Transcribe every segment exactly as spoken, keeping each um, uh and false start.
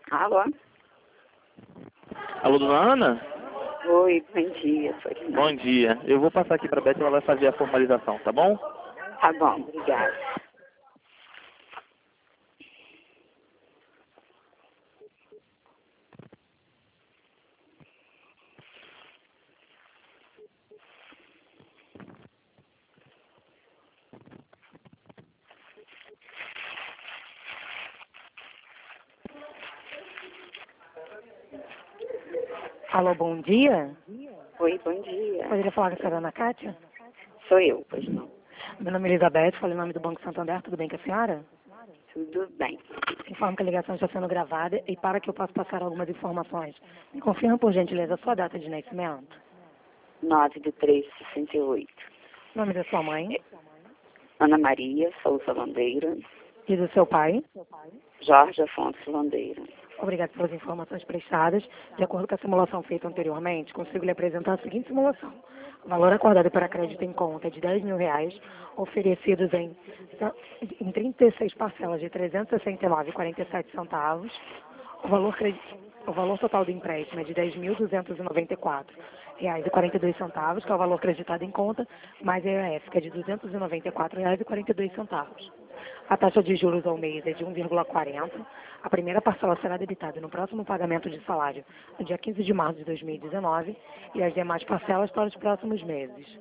Alô? Alô, dona Ana? Oi, bom dia. Foi Bom dia. Eu vou passar aqui para a Beth e ela vai fazer a formalização, tá bom? Tá bom, obrigada. Alô, bom dia. Oi, bom dia. Poderia falar com a senhora Ana Cátia? Sou eu, pois não. Meu nome é Elizabeth, falo em nome do Banco Santander, tudo bem com a senhora? Tudo bem. Informo que a ligação está sendo gravada e para que eu possa passar algumas informações, me confirma por gentileza a sua data de nascimento, nove de três de sessenta e oito. nome da sua mãe Ana Maria Souza Landeira. e do seu pai. Jorge Afonso Landeira. Obrigado pelas informações prestadas. De acordo com a simulação feita anteriormente, consigo lhe apresentar a seguinte simulação. O valor acordado para crédito em conta é de dez mil reais, oferecidos em, em trinta e seis parcelas de trezentos e sessenta e nove reais e quarenta e sete centavos. O valor, credi- o valor total do empréstimo é de dez mil duzentos e noventa e quatro reais e quarenta e dois centavos, que é o valor creditado em conta, mais a I A F, que é de duzentos e noventa e quatro reais e quarenta e dois centavos. A taxa de juros ao mês é de um vírgula quarenta. A primeira parcela será debitada no próximo pagamento de salário, no dia quinze de março de dois mil e dezenove, e as demais parcelas para os próximos meses.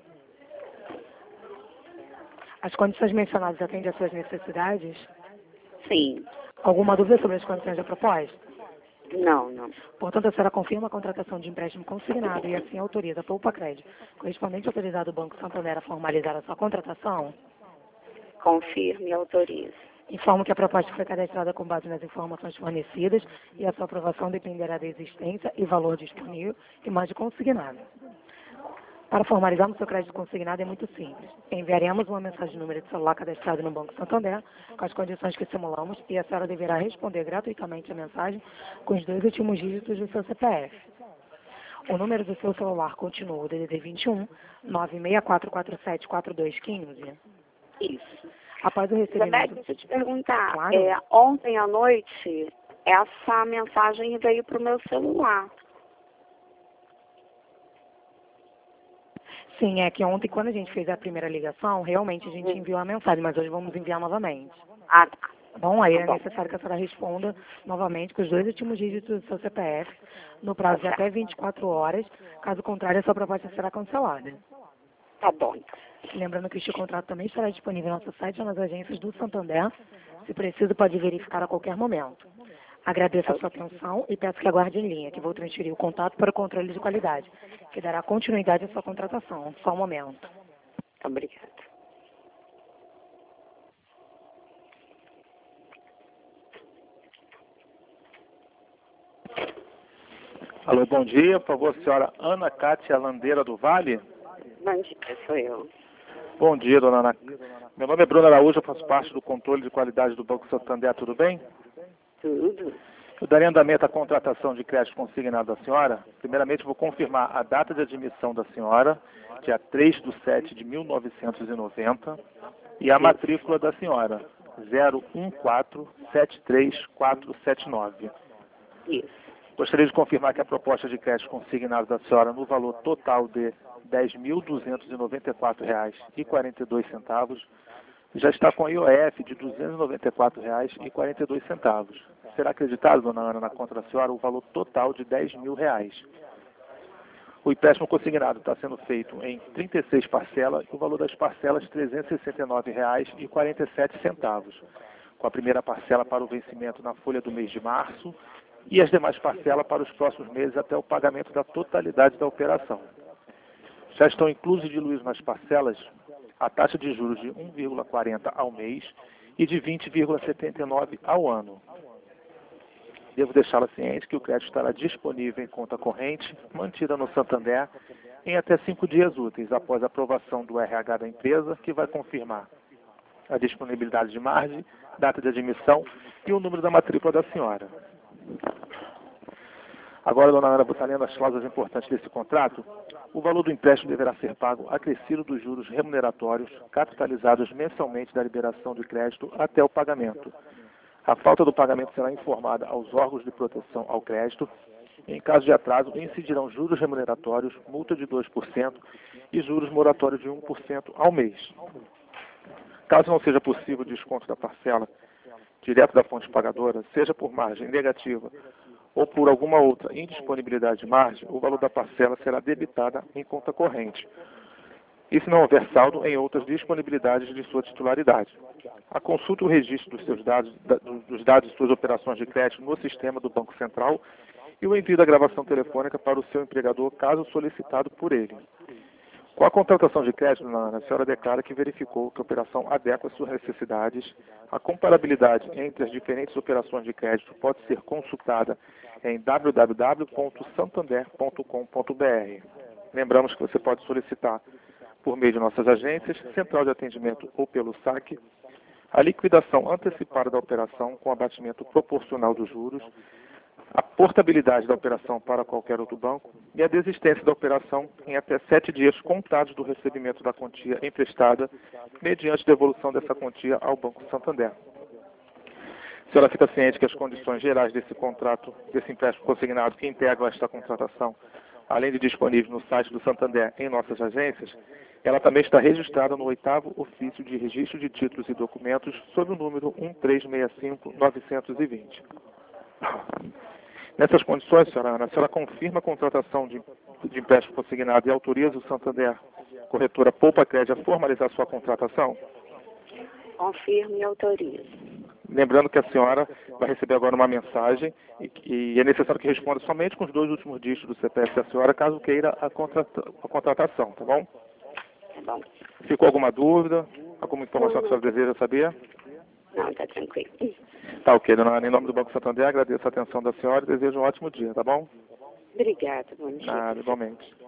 As condições mencionadas atendem às suas necessidades? Sim. Alguma dúvida sobre as condições da proposta? Não, não. Portanto, a senhora confirma a contratação de empréstimo consignado e assim autoriza a Poupa Crédito, correspondente autorizado do Banco Santander a formalizar a sua contratação? Confirme e autorize. Informo que a proposta foi cadastrada com base nas informações fornecidas e a sua aprovação dependerá da existência e valor disponível e mais de consignado. Para formalizarmos seu crédito consignado é muito simples. Enviaremos uma mensagem de número de celular cadastrado no Banco Santander com as condições que simulamos e a senhora deverá responder gratuitamente a mensagem com os dois últimos dígitos do seu C P F. O número do seu celular continua o D D D vinte e um, nove seis quatro quatro sete quatro dois um cinco. Isso. Após o Elizabeth, recebimento... deixa eu te perguntar. Claro. É, ontem à noite, essa mensagem veio para o meu celular. Sim, é que ontem, quando a gente fez a primeira ligação, realmente a gente Hum. enviou a mensagem, mas hoje vamos enviar novamente. Ah, tá. Tá bom? Aí Tá é bom. necessário que a senhora responda novamente com os dois últimos dígitos do seu C P F, no prazo de até vinte e quatro horas. Caso contrário, a sua proposta será cancelada. Tá bom, então. Lembrando que este contrato também estará disponível no nosso site ou nas agências do Santander. Se preciso, pode verificar a qualquer momento. Agradeço a sua atenção e peço que aguarde em linha, que vou transferir o contato para o controle de qualidade, que dará continuidade à sua contratação. Só um momento. Obrigada. Alô, bom dia. Por favor, senhora Ana Cátia Landeira do Vale? Bom dia, sou eu. Bom dia, dona Ana. Meu nome é Bruno Araújo, eu faço parte do controle de qualidade do Banco Santander, tudo bem? Tudo? Eu darei andamento à contratação de crédito consignado da senhora. Primeiramente, vou confirmar a data de admissão da senhora, dia três de setembro de mil novecentos e noventa, e a matrícula da senhora, zero um quatro sete três quatro sete nove. Isso. Gostaria de confirmar que a proposta de crédito consignado da senhora no valor total de dez mil duzentos e noventa e quatro reais e quarenta e dois centavos já está com I O F de duzentos e noventa e quatro reais e quarenta e dois centavos. Será acreditado, dona Ana, na conta da senhora o valor total de dez mil reais. O empréstimo consignado está sendo feito em trinta e seis parcelas e o valor das parcelas trezentos e sessenta e nove reais e quarenta e sete centavos, com a primeira parcela para o vencimento na folha do mês de março e as demais parcelas para os próximos meses até o pagamento da totalidade da operação. Já estão inclusos e diluídos nas parcelas a taxa de juros de um vírgula quarenta ao mês e de vinte vírgula setenta e nove ao ano. Devo deixá-la ciente que o crédito estará disponível em conta corrente, mantida no Santander, em até cinco dias úteis após a aprovação do R H da empresa, que vai confirmar a disponibilidade de margem, data de admissão e o número da matrícula da senhora. Agora, dona Ana, vou estar lendo as cláusulas importantes desse contrato. O valor do empréstimo deverá ser pago acrescido dos juros remuneratórios capitalizados mensalmente da liberação de crédito até o pagamento. A falta do pagamento será informada aos órgãos de proteção ao crédito. Em caso de atraso, incidirão juros remuneratórios, multa de dois por cento e juros moratórios de um por cento ao mês. Caso não seja possível o desconto da parcela direto da fonte pagadora, seja por margem negativa ou por alguma outra indisponibilidade de margem, o valor da parcela será debitada em conta corrente. E se não houver saldo em outras disponibilidades de sua titularidade. A consulta e o registro dos seus dados, da, dos dados de suas operações de crédito no sistema do Banco Central e o envio da gravação telefônica para o seu empregador, caso solicitado por ele. Com a contratação de crédito, a senhora declara que verificou que a operação adequa às suas necessidades. A comparabilidade entre as diferentes operações de crédito pode ser consultada em w w w ponto santander ponto com ponto b r. Lembramos que você pode solicitar por meio de nossas agências, central de atendimento ou pelo saque, a liquidação antecipada da operação com abatimento proporcional dos juros, a portabilidade da operação para qualquer outro banco e a desistência da operação em até sete dias contados do recebimento da quantia emprestada, mediante devolução dessa quantia ao Banco Santander. A senhora fica ciente que as condições gerais desse contrato, desse empréstimo consignado que integram esta contratação, além de disponível no site do Santander em nossas agências, ela também está registrada no oitavo ofício de registro de títulos e documentos sob o número um três seis cinco nove dois zero. Nessas condições, senhora Ana, a senhora confirma a contratação de, de empréstimo consignado e autoriza o Santander, corretora Poupa Crédito, a formalizar sua contratação? Confirmo e autorizo. Lembrando que a senhora vai receber agora uma mensagem e, e é necessário que responda somente com os dois últimos dígitos do C P F da senhora, caso queira a, contrata, a contratação, tá bom? Tá bom. Ficou alguma dúvida? Alguma informação que a senhora deseja saber? Não, tá tranquilo. Tá ok, dona Ana. Em nome do Banco Santander, agradeço a atenção da senhora e desejo um ótimo dia, tá bom? Obrigada, bom dia. Nada, igualmente.